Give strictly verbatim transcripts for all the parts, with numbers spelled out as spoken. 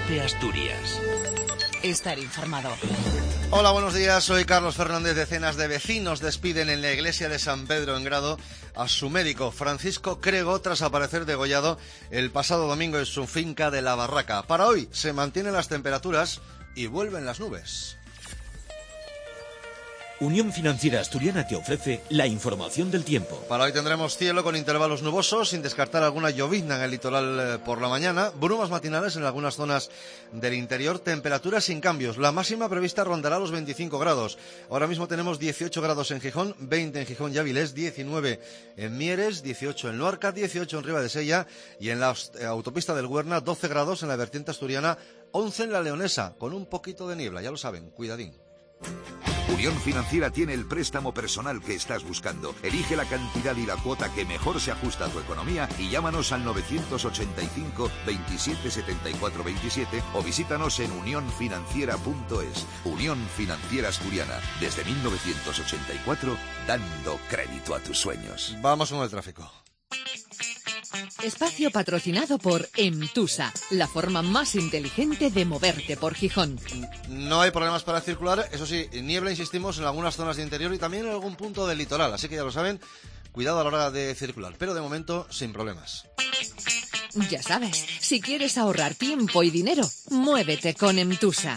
Cope Asturias. Estar informado. Hola, buenos días. Soy Carlos Fernández. Decenas de vecinos despiden en la iglesia de San Pedro en Grado a su médico, Francisco Crego, tras aparecer degollado el pasado domingo en su finca de La Barraca. Para hoy se mantienen las temperaturas y vuelven las nubes. Unión Financiera Asturiana te ofrece la información del tiempo. Para hoy tendremos cielo con intervalos nubosos, sin descartar alguna llovizna en el litoral eh, por la mañana, brumas matinales en algunas zonas del interior, temperaturas sin cambios. La máxima prevista rondará los veinticinco grados. Ahora mismo tenemos dieciocho grados en Gijón, veinte en Gijón y Avilés, diecinueve en Mieres, dieciocho en Luarca, dieciocho en Ribadesella y en la autopista del Huerna, doce grados en la vertiente asturiana, once en la Leonesa, con un poquito de niebla, ya lo saben, cuidadín. Unión Financiera tiene el préstamo personal que estás buscando. Elige la cantidad y la cuota que mejor se ajusta a tu economía y llámanos al novecientos ochenta y cinco, veintisiete, setenta y cuatro, veintisiete o visítanos en unión financiera punto es. Unión Financiera Asturiana, desde mil novecientos ochenta y cuatro, dando crédito a tus sueños. Vamos con el tráfico. Espacio patrocinado por Emtusa, la forma más inteligente de moverte por Gijón. No hay problemas para circular, eso sí, niebla, insistimos, en algunas zonas de interior y también en algún punto del litoral, así que ya lo saben, cuidado a la hora de circular, pero de momento sin problemas. Ya sabes, si quieres ahorrar tiempo y dinero, muévete con Emtusa.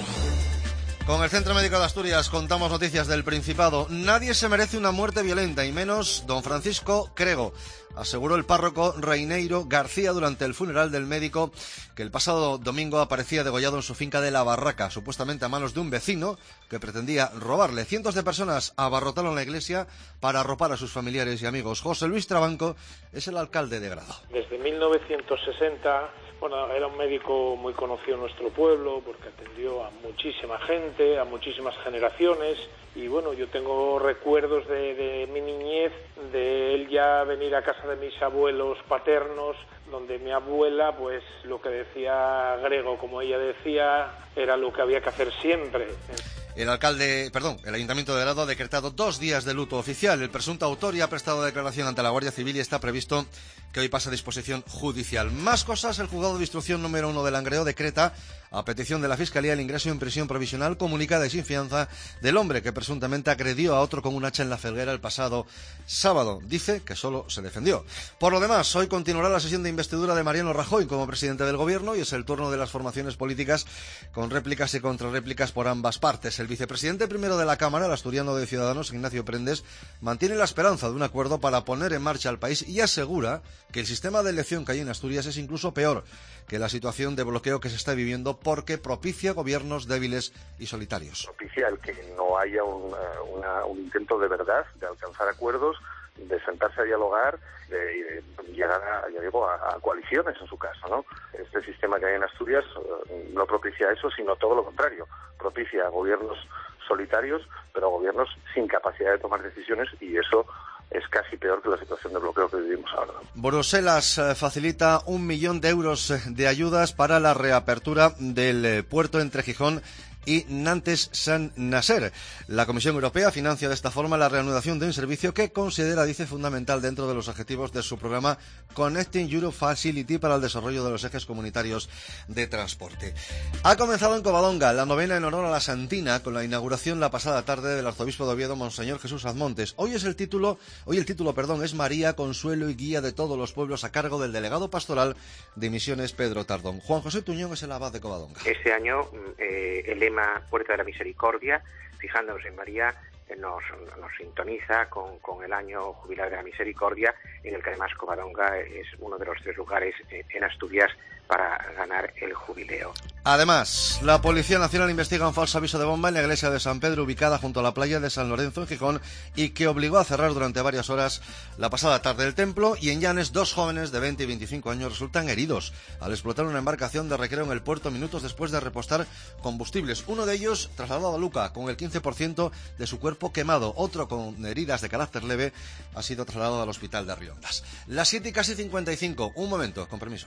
Con el Centro Médico de Asturias contamos noticias del Principado. Nadie se merece una muerte violenta, y menos don Francisco Crego, aseguró el párroco Reineiro García durante el funeral del médico, que el pasado domingo aparecía degollado en su finca de La Barraca, supuestamente a manos de un vecino que pretendía robarle. Cientos de personas abarrotaron la iglesia para arropar a sus familiares y amigos. José Luis Trabanco es el alcalde de Grado. Desde mil novecientos sesenta... Bueno, era un médico muy conocido en nuestro pueblo porque atendió a muchísima gente, a muchísimas generaciones y bueno, yo tengo recuerdos de, de mi niñez, de él ya venir a casa de mis abuelos paternos, donde mi abuela, pues lo que decía Grego, como ella decía, era lo que había que hacer siempre. El alcalde, perdón, el Ayuntamiento de Grado ha decretado dos días de luto oficial. El presunto autor ya ha prestado declaración ante la Guardia Civil y está previsto que hoy pase a disposición judicial. Más cosas, el juzgado de instrucción número uno de Langreo decreta, a petición de la Fiscalía, el ingreso en prisión provisional comunicada y sin fianza del hombre que presuntamente agredió a otro con un hacha en la Felguera el pasado sábado. Dice que solo se defendió. Por lo demás, hoy continuará la sesión de investidura de Mariano Rajoy como presidente del Gobierno y es el turno de las formaciones políticas con réplicas y contrarréplicas por ambas partes. El vicepresidente primero de la Cámara, el asturiano de Ciudadanos, Ignacio Prendes, mantiene la esperanza de un acuerdo para poner en marcha al país y asegura que el sistema de elección que hay en Asturias es incluso peor que la situación de bloqueo que se está viviendo porque propicia gobiernos débiles y solitarios. Propicia el que no haya un, una, un intento de verdad de alcanzar acuerdos, de sentarse a dialogar de, y de llegar a, ya digo, a, a coaliciones en su caso, ¿no? Este sistema que hay en Asturias uh, no propicia eso, sino todo lo contrario. Propicia gobiernos solitarios, pero gobiernos sin capacidad de tomar decisiones y eso es casi peor que la situación de bloqueo que vivimos ahora. Bruselas facilita un millón de euros de ayudas para la reapertura del puerto entre Gijón y Nantes-Saint-Nazaire. La Comisión Europea financia de esta forma la reanudación de un servicio que considera, dice, fundamental dentro de los objetivos de su programa Connecting Europe Facility para el desarrollo de los ejes comunitarios de transporte. Ha comenzado en Covadonga la novena en honor a la Santina con la inauguración la pasada tarde del arzobispo de Oviedo, Monseñor Jesús Azmontes. Hoy es el título, hoy el título, perdón, es María, Consuelo y Guía de todos los pueblos a cargo del delegado pastoral de Misiones, Pedro Tardón. Juan José Tuñón es el abad de Covadonga. Este año eh, el Puerta de la Misericordia, fijándonos en María, nos, nos sintoniza con, con el año jubilar de la Misericordia, en el que además Covadonga es uno de los tres lugares en Asturias para ganar el jubileo. Además, la Policía Nacional investiga un falso aviso de bomba en la iglesia de San Pedro, ubicada junto a la playa de San Lorenzo, en Gijón, y que obligó a cerrar durante varias horas la pasada tarde el templo. Y en Llanes, dos jóvenes de veinte y veinticinco años resultan heridos al explotar una embarcación de recreo en el puerto minutos después de repostar combustibles. Uno de ellos trasladado a Luca con el quince por ciento de su cuerpo quemado. Otro con heridas de carácter leve ha sido trasladado al hospital de Riondas. Las siete y casi cincuenta y cinco. Un momento, con permiso.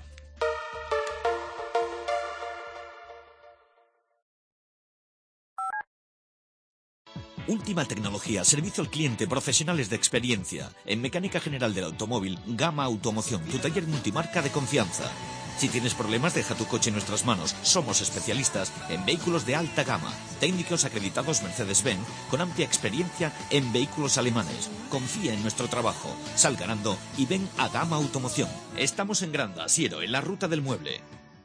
Última tecnología, servicio al cliente, profesionales de experiencia. En Mecánica General del Automóvil, Gama Automoción, tu taller multimarca de confianza. Si tienes problemas, deja tu coche en nuestras manos. Somos especialistas en vehículos de alta gama, técnicos acreditados Mercedes-Benz con amplia experiencia en vehículos alemanes. Confía en nuestro trabajo, sal ganando y ven a Gama Automoción. Estamos en Granda, Siero, en la ruta del mueble.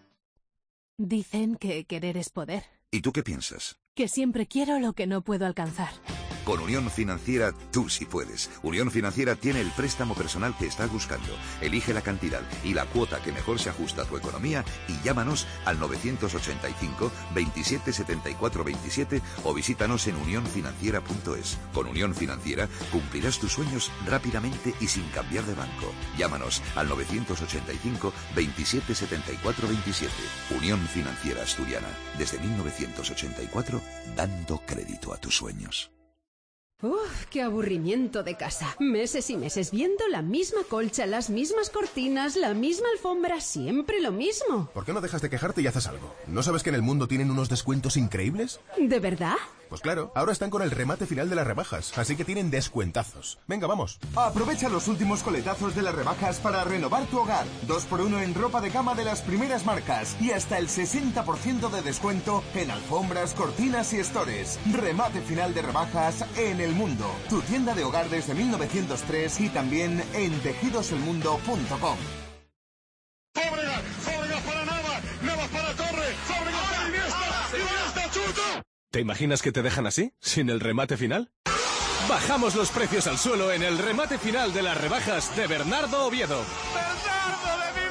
Dicen que querer es poder. ¿Y tú qué piensas? Que siempre quiero lo que no puedo alcanzar. Con Unión Financiera tú sí puedes. Unión Financiera tiene el préstamo personal que estás buscando. Elige la cantidad y la cuota que mejor se ajusta a tu economía y llámanos al novecientos ochenta y cinco, veintisiete setenta y cuatro veintisiete o visítanos en unión financiera punto es. Con Unión Financiera cumplirás tus sueños rápidamente y sin cambiar de banco. Llámanos al novecientos ochenta y cinco, veintisiete setenta y cuatro veintisiete. Unión Financiera Asturiana. Desde mil novecientos ochenta y cuatro, dando crédito a tus sueños. Uf, qué aburrimiento de casa. Meses y meses viendo la misma colcha, las mismas cortinas, la misma alfombra, siempre lo mismo. ¿Por qué no dejas de quejarte y haces algo? ¿No sabes que en el mundo tienen unos descuentos increíbles? ¿De verdad? Pues claro, ahora están con el remate final de las rebajas, así que tienen descuentazos. Venga, vamos. Aprovecha los últimos coletazos de las rebajas para renovar tu hogar. Dos por uno en ropa de cama de las primeras marcas y hasta el sesenta por ciento de descuento en alfombras, cortinas y estores. Remate final de rebajas en El Mundo. Tu tienda de hogar desde mil novecientos tres y también en tejidos el mundo punto com. Fábregas, Fábregas para Navas, Navas para Torres, Fábregas para Iniesta, Iniesta chuta. ¿Te imaginas que te dejan así, sin el remate final? Bajamos los precios al suelo en el remate final de las rebajas de Bernardo Oviedo. ¡Bernardo de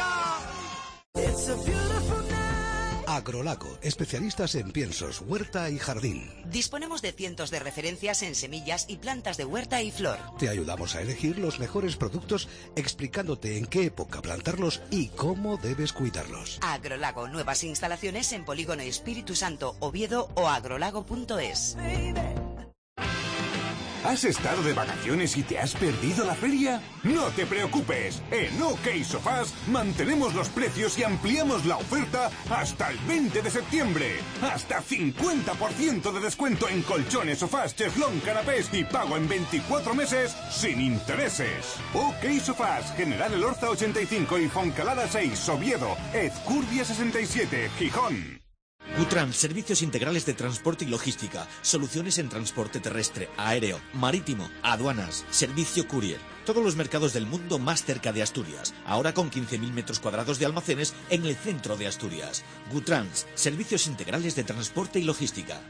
mi vida! It's a beautiful night. Agrolago, especialistas en piensos, huerta y jardín. Disponemos de cientos de referencias en semillas y plantas de huerta y flor. Te ayudamos a elegir los mejores productos explicándote en qué época plantarlos y cómo debes cuidarlos. Agrolago, nuevas instalaciones en Polígono Espíritu Santo, Oviedo o agrolago punto es. ¿Has estado de vacaciones y te has perdido la feria? No te preocupes, en OK Sofás mantenemos los precios y ampliamos la oferta hasta el veinte de septiembre. Hasta cincuenta por ciento de descuento en colchones, sofás, cheflón, canapés y pago en veinticuatro meses sin intereses. OK Sofás, General Elorza ochenta y cinco y Foncalada seis, Oviedo, Ezcurdia sesenta y siete, Gijón. Gutrans, servicios integrales de transporte y logística, soluciones en transporte terrestre, aéreo, marítimo, aduanas, servicio courier. Todos los mercados del mundo más cerca de Asturias, ahora con quince mil metros cuadrados de almacenes en el centro de Asturias. Gutrans, servicios integrales de transporte y logística.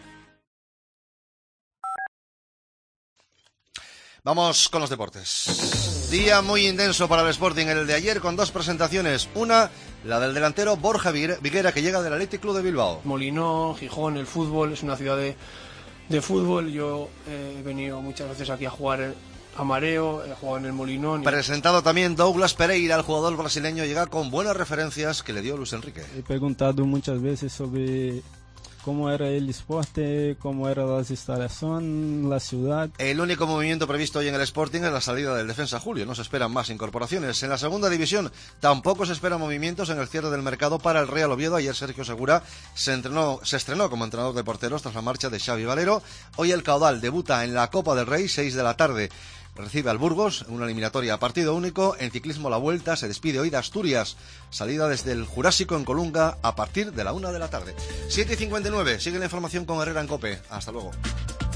Vamos con los deportes. Día muy intenso para el Sporting, el de ayer, con dos presentaciones. Una, la del delantero Borja Viguera, que llega del Athletic Club de Bilbao. Molinón, Gijón, el fútbol, es una ciudad de, de fútbol. Yo eh, he venido muchas veces aquí a jugar a Mareo, he jugado en el Molinón. Y... Presentado también Douglas Pereira, el jugador brasileño, llega con buenas referencias que le dio Luis Enrique. He preguntado muchas veces sobre cómo era el deporte, cómo eran las instalaciones, la ciudad. El único movimiento previsto hoy en el Sporting es la salida del defensa Julio. No se esperan más incorporaciones. En la segunda división tampoco se esperan movimientos en el cierre del mercado para el Real Oviedo. Ayer Sergio Segura se, entrenó, se estrenó como entrenador de porteros tras la marcha de Xavi Valero. Hoy el Caudal debuta en la Copa del Rey, seis de la tarde. Recibe al Burgos en una eliminatoria a partido único. En ciclismo la Vuelta se despide hoy de Asturias. Salida desde el Jurásico en Colunga a partir de la una de la tarde. siete y cincuenta y nueve. Sigue la información con Herrera en COPE. Hasta luego.